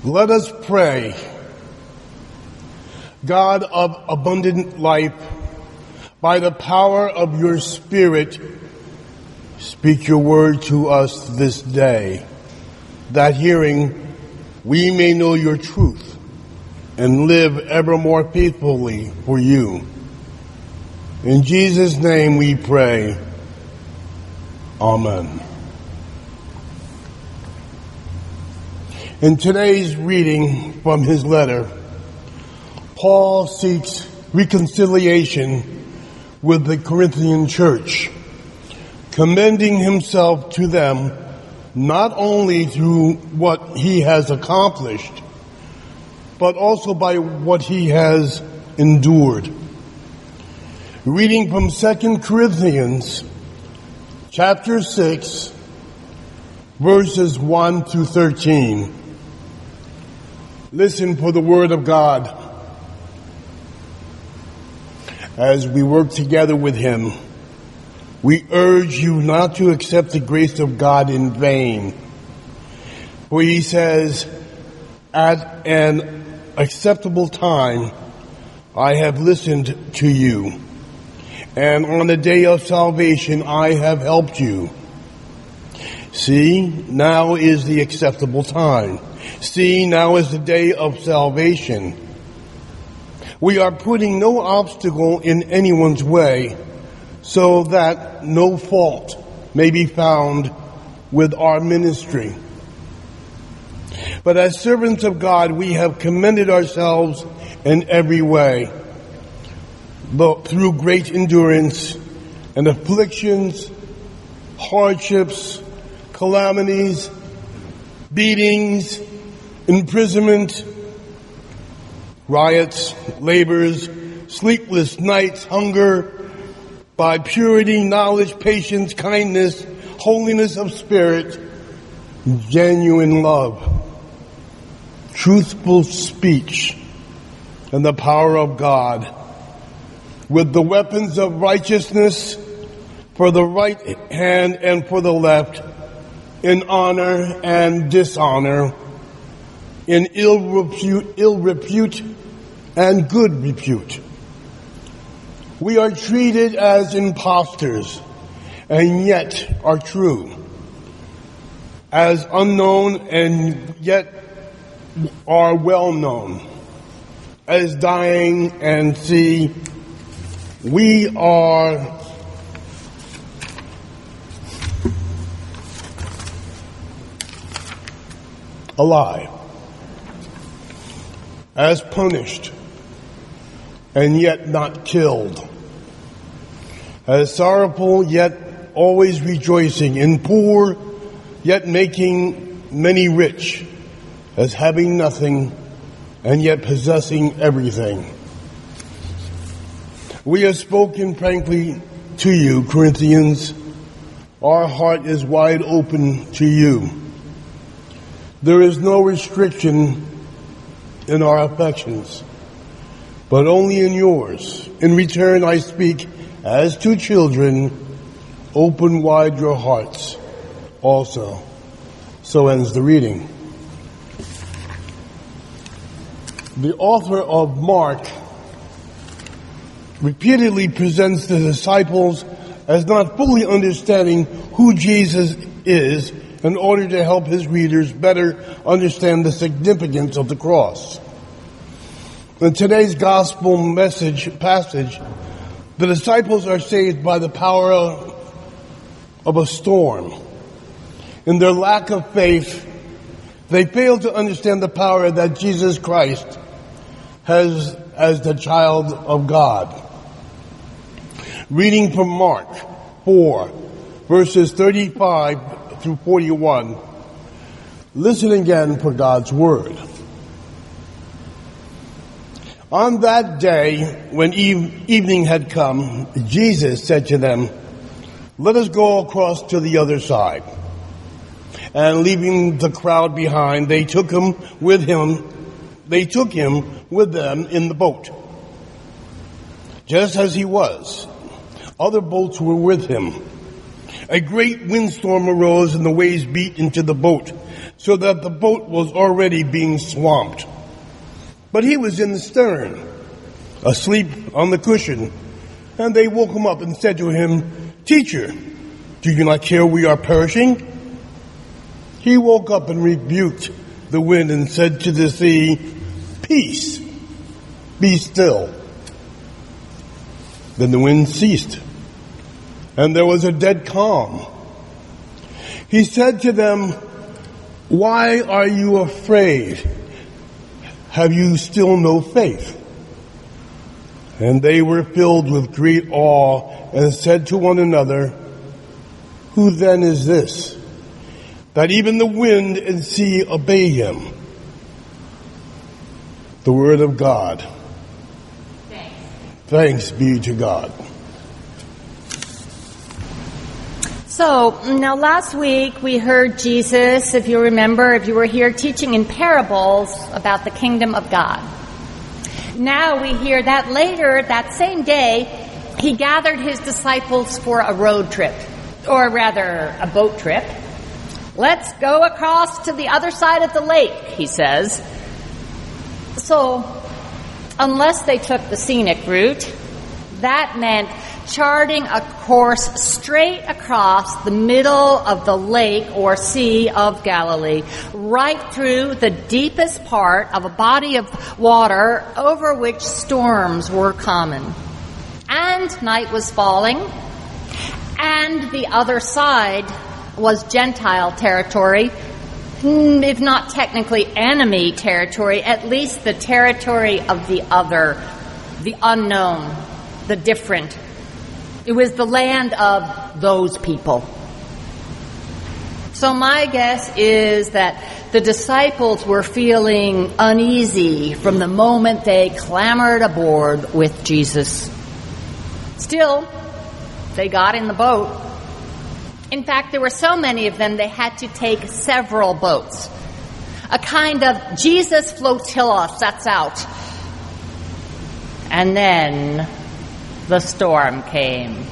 Let us pray. God of abundant life, by the power of your Spirit, speak your word to us this day, that hearing we may know your truth and live ever more faithfully for you. In Jesus' name we pray. Amen. In today's reading from his letter, Paul seeks reconciliation with the Corinthian church, commending himself to them not only through what he has accomplished, but also by what he has endured. Reading from 2 Corinthians chapter 6, verses 1 through 13. Listen for the word of God. As we work together with him, we urge you not to accept the grace of God in vain. For he says, at an acceptable time I have listened to you, and on the day of salvation I have helped you. See, now is the acceptable time. See, now is the day of salvation. We are putting no obstacle in anyone's way, so that no fault may be found with our ministry. But as servants of God, we have commended ourselves in every way, but through great endurance and afflictions, hardships, calamities, beatings, imprisonment, riots, labors, sleepless nights, hunger, by purity, knowledge, patience, kindness, holiness of spirit, genuine love, truthful speech, and the power of God, with the weapons of righteousness for the right hand and for the left, in honor and dishonor, in ill repute and good repute. We are treated as impostors, and yet are true, as unknown and yet are well known, as dying and see, we are alive, as punished and yet not killed, as sorrowful yet always rejoicing, in poor yet making many rich, as having nothing and yet possessing everything. We have spoken frankly to you, Corinthians. Our heart is wide open to you. There is no restriction in our affections, but only in yours. In return, I speak as to children. Open wide your hearts also. So ends the reading. The author of Mark repeatedly presents the disciples as not fully understanding who Jesus is, in order to help his readers better understand the significance of the cross. In today's gospel passage, the disciples are saved by the power of a storm. In their lack of faith, they fail to understand the power that Jesus Christ has as the child of God. Reading from Mark 4, verses 35 through 41. Listen again for God's word. On that day, when evening had come, Jesus said to them, "Let us go across to the other side." And leaving the crowd behind, they took him with them in the boat, just as he was. Other boats were with him. A great windstorm arose and the waves beat into the boat, so that the boat was already being swamped. But he was in the stern, asleep on the cushion, and they woke him up and said to him, "Teacher, do you not care we are perishing?" He woke up and rebuked the wind and said to the sea, "Peace, be still." Then the wind ceased, and there was a dead calm. He said to them, "Why are you afraid? Have you still no faith?" And they were filled with great awe and said to one another, "Who then is this, that even the wind and sea obey him?" The word of God. Thanks be to God. So, now last week we heard Jesus, if you remember, if you were here, teaching in parables about the kingdom of God. Now we hear that later, that same day, he gathered his disciples for a road trip, or rather a boat trip. "Let's go across to the other side of the lake," he says. So, unless they took the scenic route, that meant charting a course straight across the middle of the lake or Sea of Galilee, right through the deepest part of a body of water over which storms were common. And night was falling, and the other side was Gentile territory, if not technically enemy territory, at least the territory of the other, the unknown, the different. It was the land of those people. So my guess is that the disciples were feeling uneasy from the moment they clambered aboard with Jesus. Still, they got in the boat. In fact, there were so many of them they had to take several boats. A kind of Jesus flotilla sets out. And then the storm came.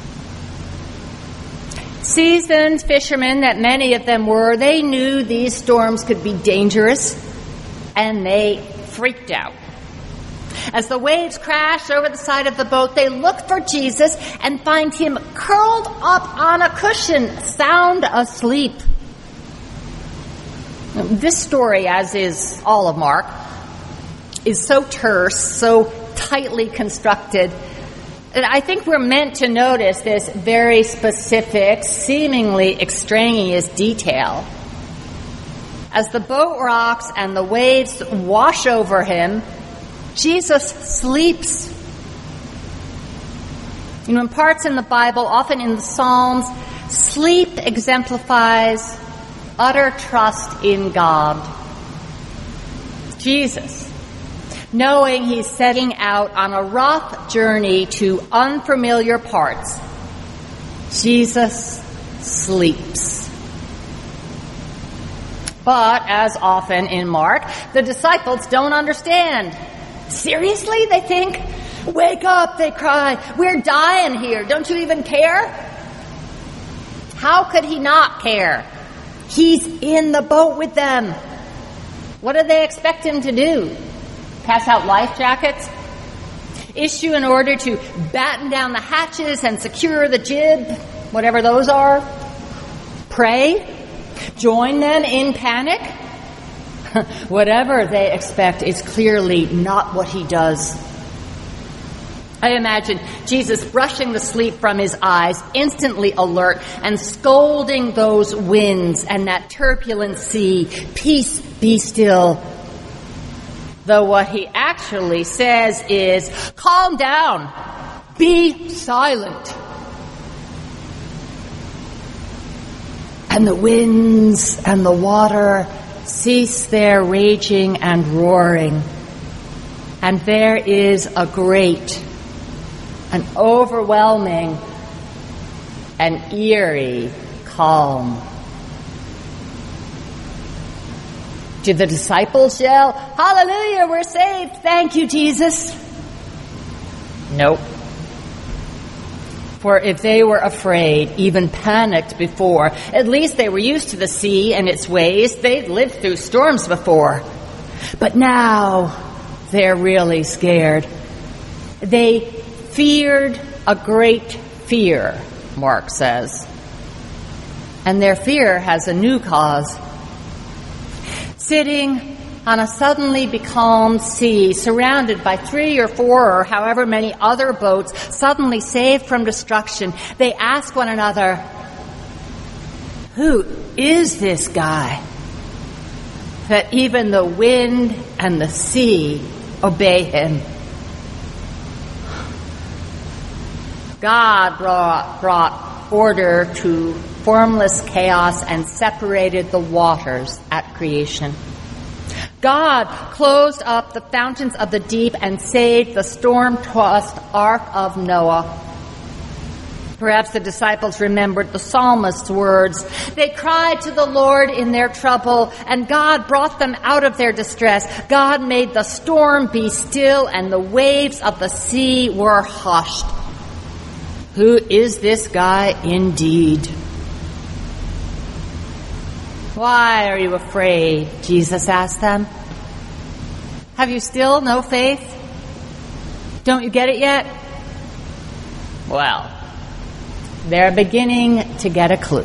Seasoned fishermen that many of them were, they knew these storms could be dangerous, and they freaked out. As the waves crashed over the side of the boat, they looked for Jesus and find him curled up on a cushion, sound asleep. This story, as is all of Mark, is so terse, so tightly constructed, and I think we're meant to notice this very specific, seemingly extraneous detail. As the boat rocks and the waves wash over him, Jesus sleeps. You know, in parts in the Bible, often in the Psalms, sleep exemplifies utter trust in God. Jesus, knowing he's setting out on a rough journey to unfamiliar parts, Jesus sleeps. But, as often in Mark, the disciples don't understand. Seriously, they think? Wake up, they cry. We're dying here. Don't you even care? How could he not care? He's in the boat with them. What do they expect him to do? Pass out life jackets? Issue an order to batten down the hatches and secure the jib, whatever those are? Pray? Join them in panic? Whatever they expect is clearly not what he does. I imagine Jesus brushing the sleep from his eyes, instantly alert, and scolding those winds and that turbulent sea, "Peace, be still." Though what he actually says is, "Calm down, be silent." And the winds and the water cease their raging and roaring. And there is a great, an overwhelming, an eerie calm. Did the disciples yell, "Hallelujah, we're saved, thank you, Jesus"? Nope. For if they were afraid, even panicked before, at least they were used to the sea and its ways. They'd lived through storms before. But now they're really scared. They feared a great fear, Mark says. And their fear has a new cause. Sitting on a suddenly becalmed sea, surrounded by 3 or 4 or however many other boats, suddenly saved from destruction, they ask one another, "Who is this guy that even the wind and the sea obey him?" God brought order to formless chaos and separated the waters at creation. God closed up the fountains of the deep and saved the storm-tossed ark of Noah. Perhaps the disciples remembered the psalmist's words. They cried to the Lord in their trouble, and God brought them out of their distress. God made the storm be still, and the waves of the sea were hushed. Who is this guy indeed? Why are you afraid? Jesus asked them. Have you still no faith? Don't you get it yet? Well, they're beginning to get a clue.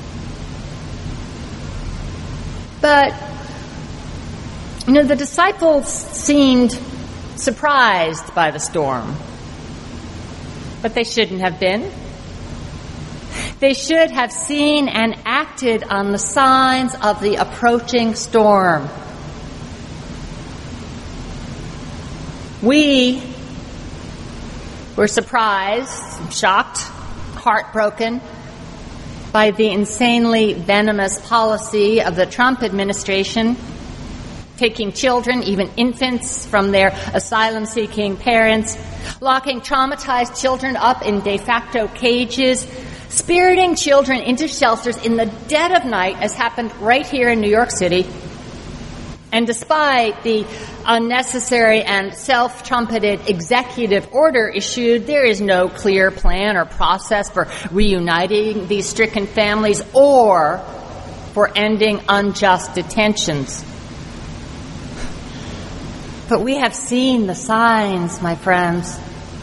But, the disciples seemed surprised by the storm. But they shouldn't have been. They should have seen and acted on the signs of the approaching storm. We were surprised, shocked, heartbroken by the insanely venomous policy of the Trump administration, taking children, even infants, from their asylum-seeking parents, locking traumatized children up in de facto cages, spiriting children into shelters in the dead of night, as happened right here in New York City. And despite the unnecessary and self-trumpeted executive order issued, there is no clear plan or process for reuniting these stricken families or for ending unjust detentions. But we have seen the signs, my friends,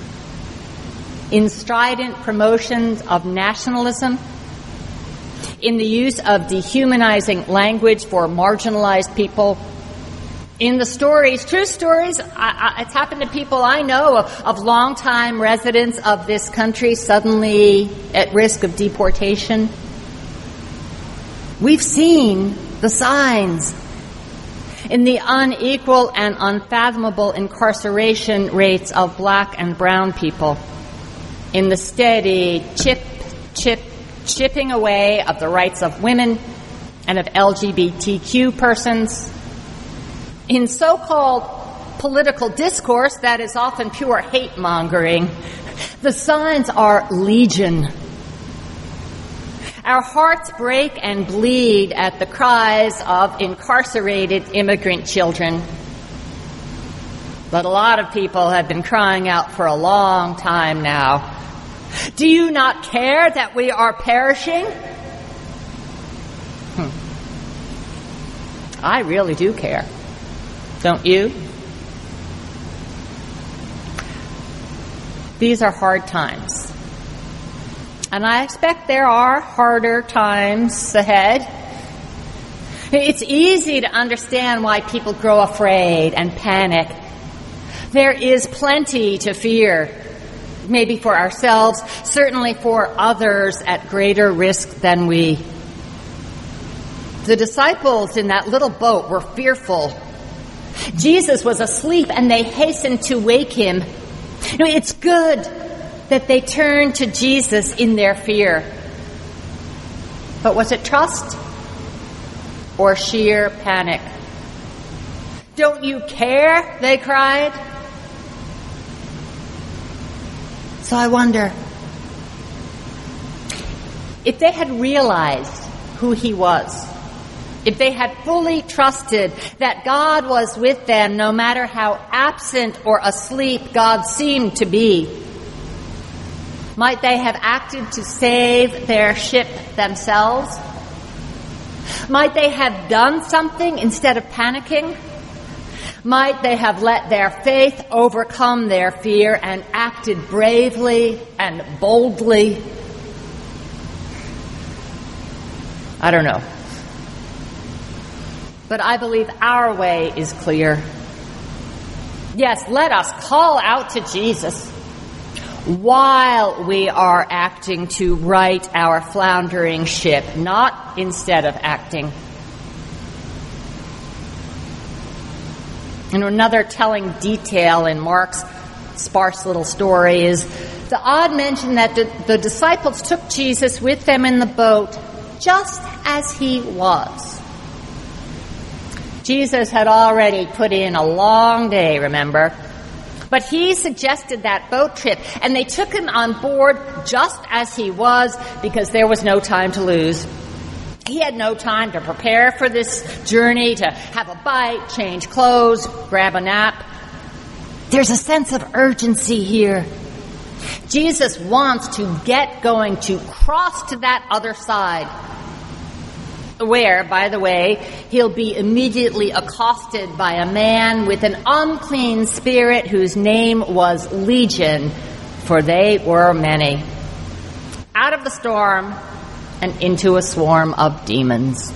in strident promotions of nationalism, in the use of dehumanizing language for marginalized people, in the stories, true stories, it's happened to people I know of longtime residents of this country suddenly at risk of deportation. We've seen the signs in the unequal and unfathomable incarceration rates of black and brown people, in the steady chipping away of the rights of women and of LGBTQ persons, in so-called political discourse that is often pure hate-mongering. The signs are legion. Our hearts break and bleed at the cries of incarcerated immigrant children. But a lot of people have been crying out for a long time now. Do you not care that we are perishing? I really do care. Don't you? These are hard times. And I expect there are harder times ahead. It's easy to understand why people grow afraid and panic. There is plenty to fear, maybe for ourselves, certainly for others at greater risk than we. The disciples in that little boat were fearful. Jesus was asleep and they hastened to wake him. It's good that they turned to Jesus in their fear. But was it trust or sheer panic? Don't you care? They cried. So I wonder, if they had realized who he was, if they had fully trusted that God was with them no matter how absent or asleep God seemed to be, Might they have acted to save their ship themselves? Might they have done something instead of panicking? Might they have let their faith overcome their fear and acted bravely and boldly? I don't know. But I believe our way is clear. Yes, let us call out to Jesus while we are acting to right our floundering ship, not instead of acting. And another telling detail in Mark's sparse little story is the odd mention that the disciples took Jesus with them in the boat just as he was. Jesus had already put in a long day, remember? But he suggested that boat trip, and they took him on board just as he was because there was no time to lose. He had no time to prepare for this journey, to have a bite, change clothes, grab a nap. There's a sense of urgency here. Jesus wants to get going, to cross to that other side, where, by the way, he'll be immediately accosted by a man with an unclean spirit whose name was Legion, for they were many. Out of the storm and into a swarm of demons.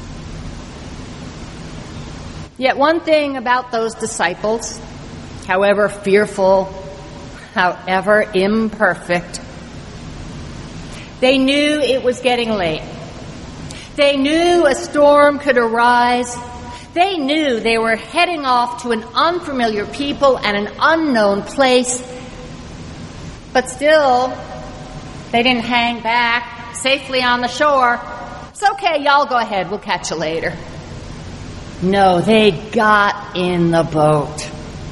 Yet one thing about those disciples, however fearful, however imperfect, they knew it was getting late. They knew a storm could arise. They knew they were heading off to an unfamiliar people and an unknown place. But still, they didn't hang back safely on the shore. It's okay, y'all go ahead, we'll catch you later. No, they got in the boat.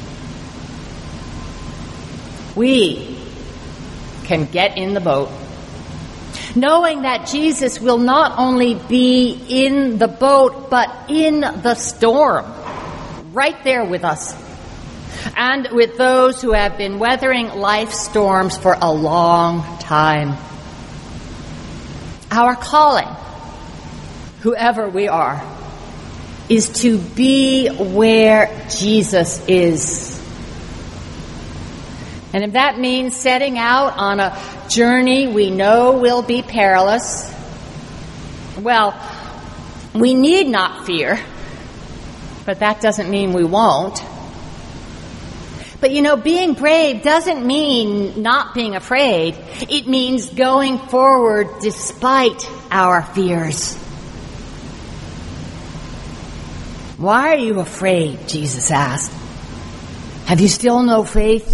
We can get in the boat, knowing that Jesus will not only be in the boat, but in the storm, right there with us, and with those who have been weathering life's storms for a long time. Our calling, whoever we are, is to be where Jesus is. And if that means setting out on a journey we know will be perilous, well, we need not fear, but that doesn't mean we won't. But you know, being brave doesn't mean not being afraid. It means going forward despite our fears. Why are you afraid? Jesus asked. Have you still no faith?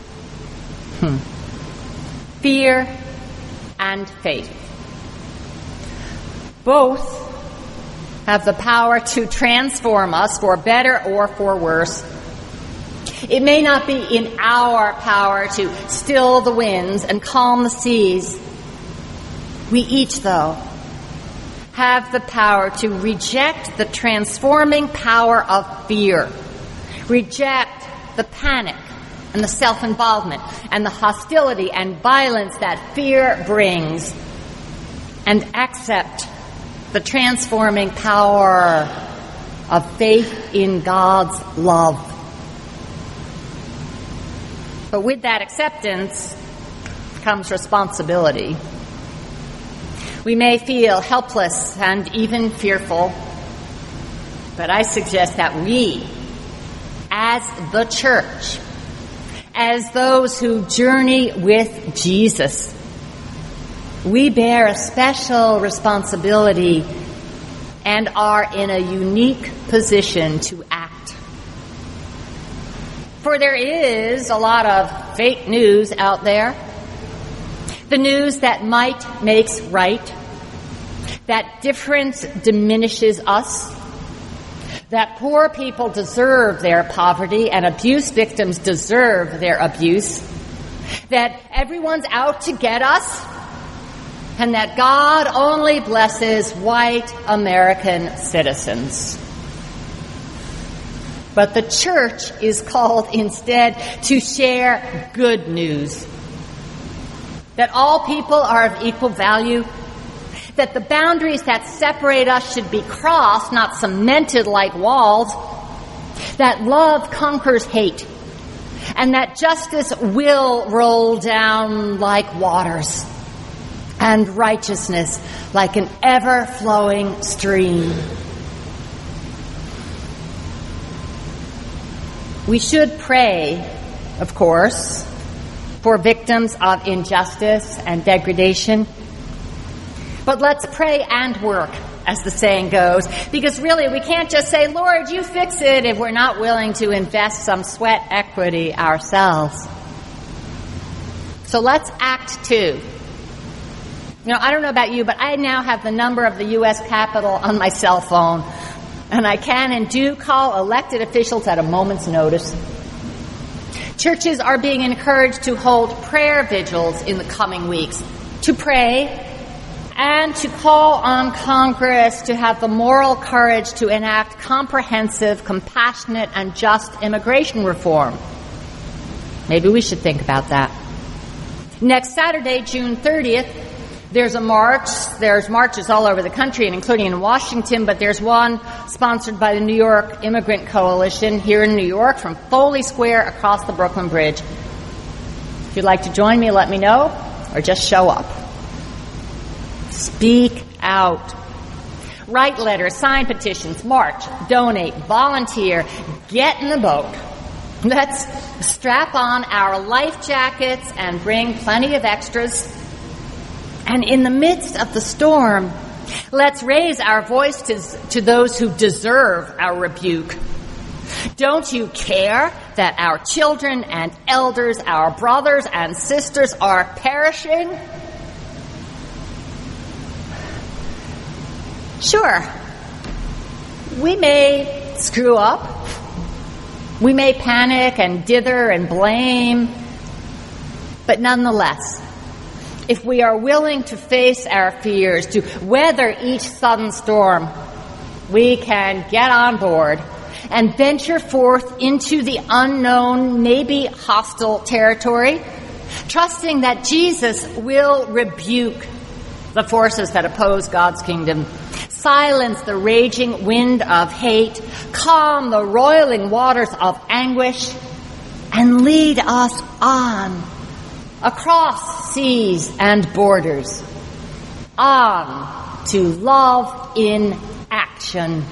Fear and faith. Both have the power to transform us for better or for worse. It may not be in our power to still the winds and calm the seas. We each, though, have the power to reject the transforming power of fear, reject the panic and the self-involvement and the hostility and violence that fear brings, and accept the transforming power of faith in God's love. But with that acceptance comes responsibility. We may feel helpless and even fearful, but I suggest that we, as the church, as those who journey with Jesus, we bear a special responsibility and are in a unique position to act. For there is a lot of fake news out there. The news that might makes right, that difference diminishes us, that poor people deserve their poverty and abuse victims deserve their abuse, that everyone's out to get us, and that God only blesses white American citizens. But the church is called instead to share good news. that all people are of equal value, that the boundaries that separate us should be crossed, not cemented like walls, that love conquers hate, and that justice will roll down like waters, and righteousness like an ever-flowing stream. We should pray, of course, for victims of injustice and degradation. But let's pray and work, as the saying goes, because really we can't just say, Lord, you fix it, if we're not willing to invest some sweat equity ourselves. So let's act too. I don't know about you, but I now have the number of the U.S. Capitol on my cell phone, and I can and do call elected officials at a moment's notice. Churches are being encouraged to hold prayer vigils in the coming weeks, to pray and to call on Congress to have the moral courage to enact comprehensive, compassionate, and just immigration reform. Maybe we should think about that. Next Saturday, June 30th, there's a march. There's marches all over the country, and including in Washington, but there's one sponsored by the New York Immigrant Coalition here in New York from Foley Square across the Brooklyn Bridge. If you'd like to join me, let me know, or just show up. Speak out. Write letters, sign petitions, march, donate, volunteer, get in the boat. Let's strap on our life jackets and bring plenty of extras. And in the midst of the storm, let's raise our voice to those who deserve our rebuke. Don't you care that our children and elders, our brothers and sisters are perishing? Sure, we may screw up. We may panic and dither and blame. But nonetheless, if we are willing to face our fears, to weather each sudden storm, we can get on board and venture forth into the unknown, maybe hostile territory, trusting that Jesus will rebuke the forces that oppose God's kingdom, silence the raging wind of hate, calm the roiling waters of anguish, and lead us on across seas and borders, on to love in action.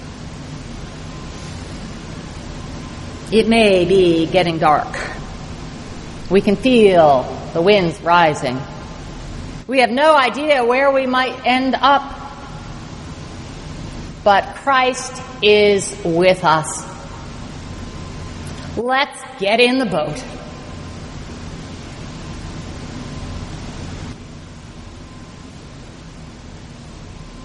It may be getting dark. We can feel the winds rising. We have no idea where we might end up, but Christ is with us. Let's get in the boat.